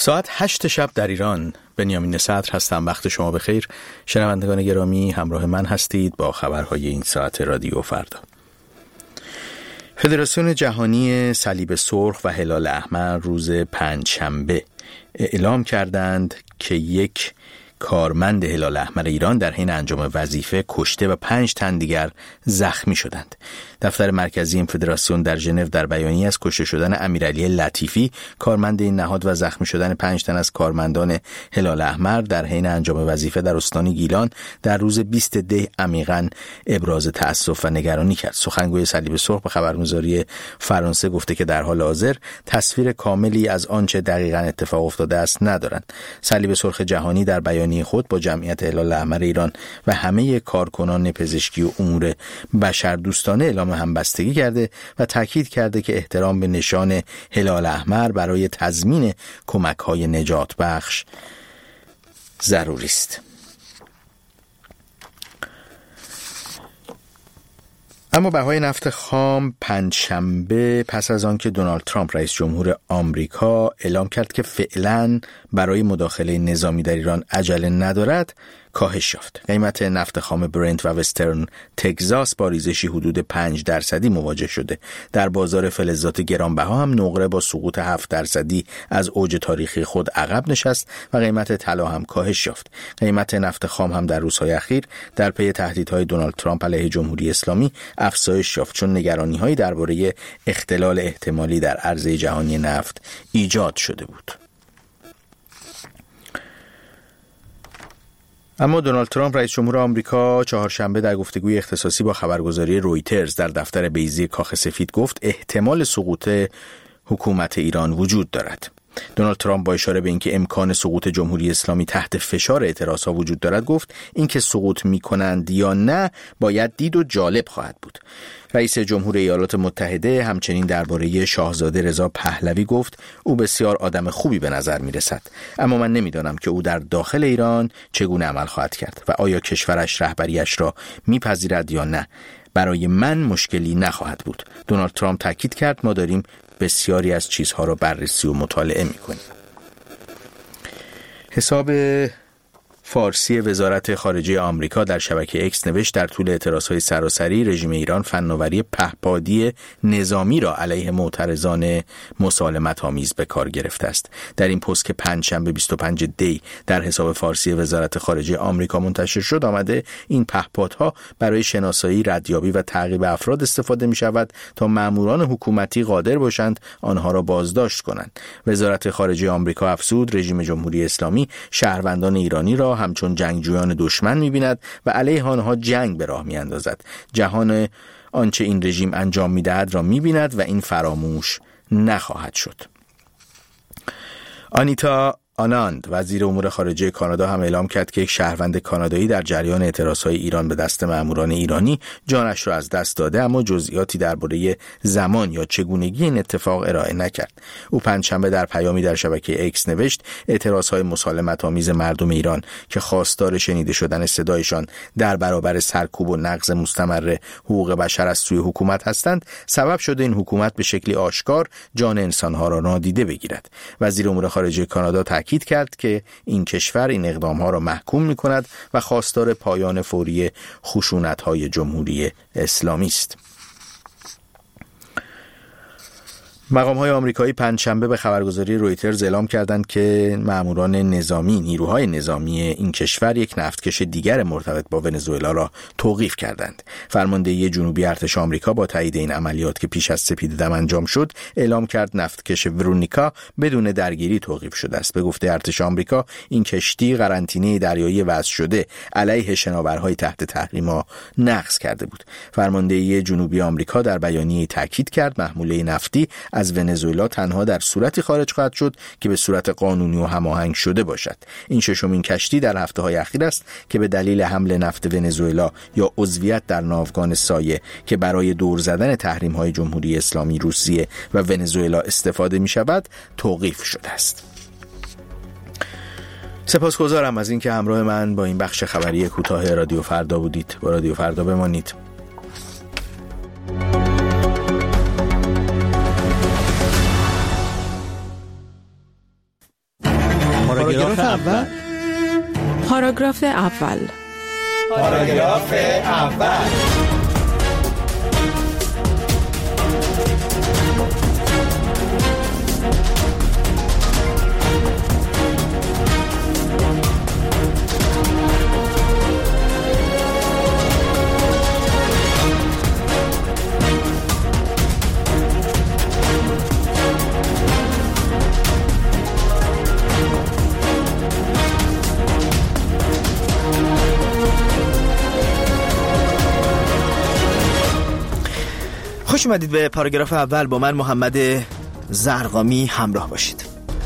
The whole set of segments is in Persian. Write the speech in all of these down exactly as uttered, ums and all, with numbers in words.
ساعت هشت شب در ایران. بنیامین صدر هستم. وقت شما بخیر. شنوندگان گرامی، همراه من هستید با خبرهای این ساعت رادیو فردا. فدراسیون جهانی صلیب سرخ و هلال احمر روز پنجشنبه اعلام کردند که یک کارمند هلال احمر ایران در حین انجام وظیفه کشته و پنج تن دیگر زخمی شدند. دفتر مرکزی این فدراسیون در ژنو در بیانیه از کشته شدن امیرعلی لطیفی کارمند این نهاد و زخمی شدن پنج تن از کارمندان هلال احمر در حین انجام وظیفه در استان گیلان در روز بیست دی عمیقاً ابراز تأسف و نگرانی کرد. سخنگوی صلیب سرخ به خبرگزاری فرانسه گفته که در حال حاضر تصویر کاملی از آنچه دقیقاً اتفاق افتاده است ندارند. صلیب سرخ جهانی در بیانیه خود با جمعیت هلال احمر ایران و همه کارکنان پزشکی و امور بشردوستانه اعلام همبستگی کرده و تاکید کرده که احترام به نشان هلال احمر برای تضمین کمک‌های نجات بخش ضروری است. اما بهای نفت خام پنجشنبه پس از آن که دونالد ترامپ رئیس جمهور آمریکا اعلام کرد که فعلاً برای مداخله نظامی در ایران عجله ندارد، کاهش یافت. قیمت نفت خام برنت و وسترن تگزاس با ریزشی حدود پنج درصدی مواجه شده. در بازار فلزات گرانبها هم نقره با سقوط هفت درصدی از اوج تاریخی خود عقب نشست و قیمت طلا هم کاهش یافت. قیمت نفت خام هم در روزهای اخیر در پی تهدیدهای دونالد ترامپ علیه جمهوری اسلامی افزایش یافت، چون نگرانی‌هایی درباره اختلال احتمالی در عرضه جهانی نفت ایجاد شده بود. اما دونالد ترامپ رئیس جمهور آمریکا چهارشنبه در گفتگوی اختصاصی با خبرگزاری رویترز در دفتر بیضه کاخ سفید گفت احتمال سقوط حکومت ایران وجود دارد. دونالد ترامپ با اشاره به اینکه امکان سقوط جمهوری اسلامی تحت فشار اعتراضها وجود دارد گفت اینکه سقوط می‌کنند یا نه باید دید و جالب خواهد بود. رئیس جمهور ایالات متحده همچنین درباره شاهزاده رضا پهلوی گفت او بسیار آدم خوبی به نظر می‌رسد، اما من نمی‌دانم که او در داخل ایران چگونه عمل خواهد کرد و آیا کشورش رهبریش را می‌پذیرد یا نه. برای من مشکلی نخواهد بود. دونالد ترامپ تاکید کرد ما داریم بسیاری از چیزها را بررسی و مطالعه می‌کنیم. حساب فارسی وزارت خارجه آمریکا در شبکه اکس نوشت در طول اعتراضهای سراسری رژیم ایران فناوری پهپادی نظامی را علیه معترضان مسالمت آمیز به کار گرفته است. در این پست که پنجشنبه بیست و پنج دی در حساب فارسی وزارت خارجه آمریکا منتشر شد آمده این پهپادها برای شناسایی، ردیابی و تعقیب افراد استفاده می شود تا ماموران حکومتی قادر باشند آنها را بازداشت کنند. وزارت خارجه آمریکا افزود رژیم جمهوری اسلامی شهروندان ایرانی را همچون جنگجویان دشمن می‌بیند و علیه آنها جنگ به راه می‌اندازد. جهان آنچه این رژیم انجام می‌دهد را می‌بیند و این فراموش نخواهد شد. آنیتا آناند وزیر امور خارجه کانادا هم اعلام کرد که یک شهروند کانادایی در جریان اعتراضهای ایران به دست ماموران ایرانی جانش را از دست داده، اما جزئیاتی درباره زمان یا چگونگی این اتفاق ارائه نکرد. او پنجشنبه در پیامی در شبکه اکس نوشت اعتراضهای مسالمت آمیز مردم ایران که خواستار شنیده شدن صدایشان در برابر سرکوب و نقض مستمر حقوق بشر از سوی حکومت هستند سبب شده این حکومت به شکلی آشکار جان انسانها را نادیده بگیرد. وزیر امور خارجه کانادا تاکید کرد که این کشور این اقدامها را محکوم می کند و خواستار پایان فوری خشونت‌های جمهوری اسلامی است. مقام‌های آمریکایی پنجشنبه به خبرگزاری رویترز اعلام کردند که ماموران نظامی نیروهای نظامی این کشور یک نفتکش دیگر مرتبط با ونزوئلا را توقیف کردند. فرماندهی جنوبی ارتش آمریکا با تایید این عملیات که پیش از سپیددم انجام شد اعلام کرد نفتکش ورونیکا بدون درگیری توقیف شده است. به گفته ارتش آمریکا این کشتی قرنطینه دریایی وضع شده علیه شناورهای تحت تحریم نقض کرده بود. فرماندهی جنوبی آمریکا در بیانیه تاکید کرد محموله نفتی از ونزوئلا تنها در صورتی خارج خواهد شد که به صورت قانونی و هماهنگ شده باشد. این ششمین کشتی در هفته‌های اخیر است که به دلیل حمل نفت ونزوئلا یا عضویت در ناوگان سایه که برای دور زدن تحریم‌های جمهوری اسلامی روسیه و ونزوئلا استفاده می‌شود توقیف شده است. سپاسگزارم از اینکه همراه من با این بخش خبری کوتاه رادیو فردا بودید. با رادیو فردا بمانید. پاراگراف اول. پاراگراف اول. پاراگراف اول. خوش اومدید به پاراگراف اول. با من محمد زرقامی همراه باشید.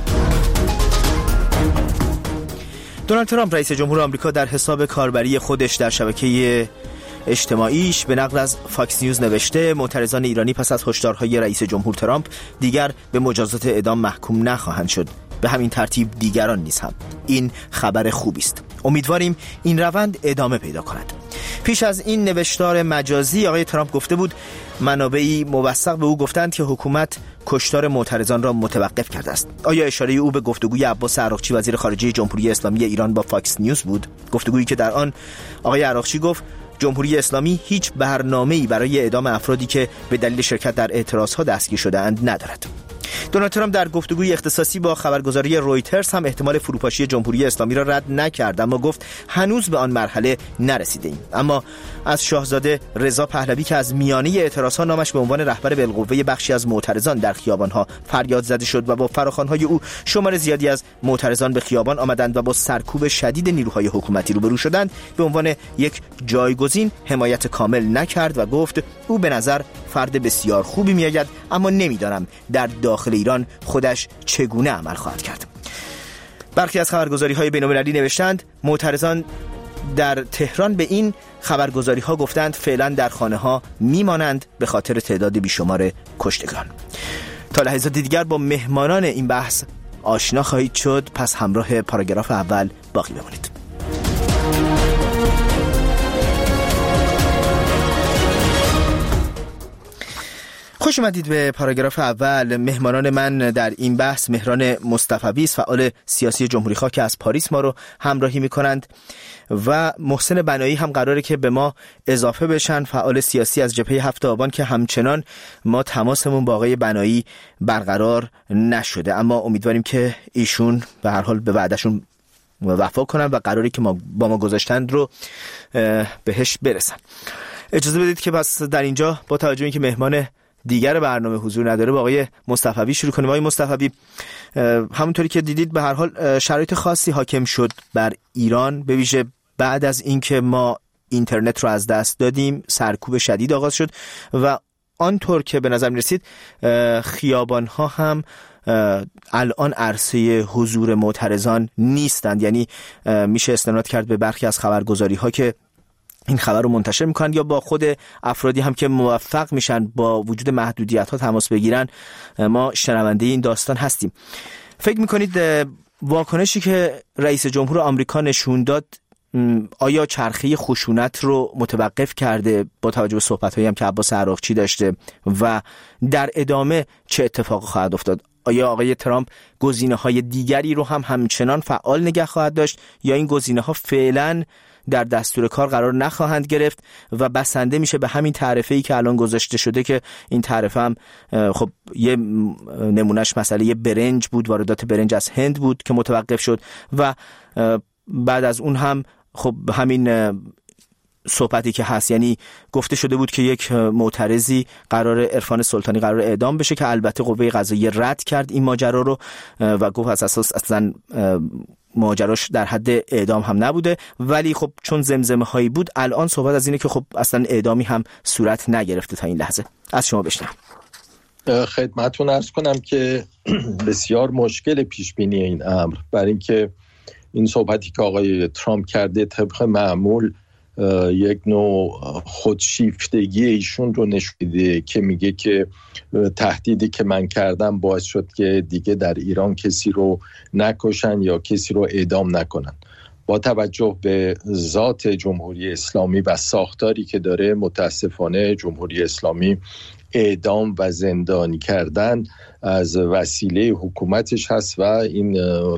دونالد ترامپ رئیس جمهور آمریکا در حساب کاربری خودش در شبکه اجتماعیش به نقل از فاکس نیوز نوشته معترضان ایرانی پس از هشدارهای رئیس جمهور ترامپ دیگر به مجازات اعدام محکوم نخواهند شد. به همین ترتیب دیگران نیز هم. این خبر خوبی است. امیدواریم این روند ادامه پیدا کند. پیش از این نوشتار مجازی آقای ترامپ گفته بود منابعی موثق به او گفتند که حکومت کشتار معترضان را متوقف کرده است. آیا اشاره او به گفتگوی عباس عراقچی وزیر خارجه جمهوری اسلامی ایران با فاکس نیوز بود؟ گفتگویی که در آن آقای عراقچی گفت جمهوری اسلامی هیچ برنامه‌ای برای اعدام افرادی که به دلیل شرکت در اعتراضها دستگیر شده‌اند ندارد. دونالد ترامپ در گفتگوی اختصاصی با خبرگزاری رویترز هم احتمال فروپاشی جمهوری اسلامی را رد نکرد، اما گفت هنوز به آن مرحله نرسیدیم. اما از شاهزاده رضا پهلوی که از میانه اعتراضها نامش به عنوان رهبر بالقوه بخشی از معترضان در خیابانها فریاد زده شد و با فراخوان‌های او شمار زیادی از معترضان به خیابان آمدند و با سرکوب شدید نیروهای حکومتی روبرو شدند، به عنوان یک جایگزین حمایت کامل نکرد و گفت او به نظر فرد بسیار خوبی میآید، اما نمیدانم در داخل ایران خودش چگونه عمل خواهد کرد. برخی از خبرگزاری‌های بین‌المللی نوشتند معترضان در تهران به این خبرگزاری‌ها گفتند فعلا در خانه‌ها میمانند به خاطر تعداد بیشمار کشتگان. تا لحظات دیگر با مهمانان این بحث آشنا خواهید شد، پس همراه پاراگراف اول باقی بمانید. خوش اومدید به پاراگراف اول. مهمانان من در این بحث مهران مصطفوی است، فعال سیاسی جمهوری خواه که از پاریس ما رو همراهی میکنند، و محسن بنایی هم قراره که به ما اضافه بشن، فعال سیاسی از جبهه هفت آبان که همچنان ما تماسمون با آقای بنایی برقرار نشده، اما امیدواریم که ایشون به هر حال به وعدهشون وفا کنن و قراری که ما با ما گذاشتند رو بهش برسن. اجازه بدید که پس در اینجا با توجه اینکه مهمان دیگر برنامه حضور نداره با آقای مصطفوی شروع کنیم. آقای مصطفوی، همونطوری که دیدید به هر حال شرایط خاصی حاکم شد بر ایران، به ویژه بعد از اینکه ما اینترنت رو از دست دادیم سرکوب شدید آغاز شد و آنطور که به نظر می رسید خیابان‌ها هم الان عرصه حضور معترضان نیستند. یعنی میشه استناد کرد به برخی از خبرگزاری‌ها که این خبر رو منتشر میکنن یا با خود افرادی هم که موفق میشن با وجود محدودیت‌ها تماس بگیرن. ما شنونده این داستان هستیم. فکر میکنید واکنشی که رئیس جمهور آمریکا نشون داد آیا چرخه خشونت رو متوقف کرده با توجه به صحبت‌هایی هم که عباس عراقچی داشته و در ادامه چه اتفاقی خواهد افتاد؟ آیا آقای ترامپ گزینه‌های دیگری رو هم همچنان فعال نگه خواهد داشت یا این گزینه‌ها فعلاً در دستور کار قرار نخواهند گرفت و بسنده میشه به همین تعرفه‌ای که الان گذاشته شده، که این تعرفه هم خب یه نمونهش مسئله یه برنج بود، واردات برنج از هند بود که متوقف شد و بعد از اون هم خب همین صحبتی که هست، یعنی گفته شده بود که یک معترضی قرار عرفان سلطانی قرار اعدام بشه که البته قوه قضاییه رد کرد این ماجرا رو و گفت از اساس اصلا ماجراش در حد اعدام هم نبوده، ولی خب چون زمزمه هایی بود الان صحبت از اینه که خب اصلا اعدامی هم صورت نگرفته تا این لحظه. از شما بشنویم. خدمتتون عرض کنم که بسیار مشکل پیش بینی این امر، برای اینکه این صحبتی که آقای ترامپ کرده طبق معمول یک نوع خودشیفتگی ایشون رو نشون میده که میگه که تهدیدی که من کردم باعث شد که دیگه در ایران کسی رو نکشن یا کسی رو اعدام نکنن. با توجه به ذات جمهوری اسلامی و ساختاری که داره، متاسفانه جمهوری اسلامی اعدام و زندانی کردن از وسیله حکومتش هست و این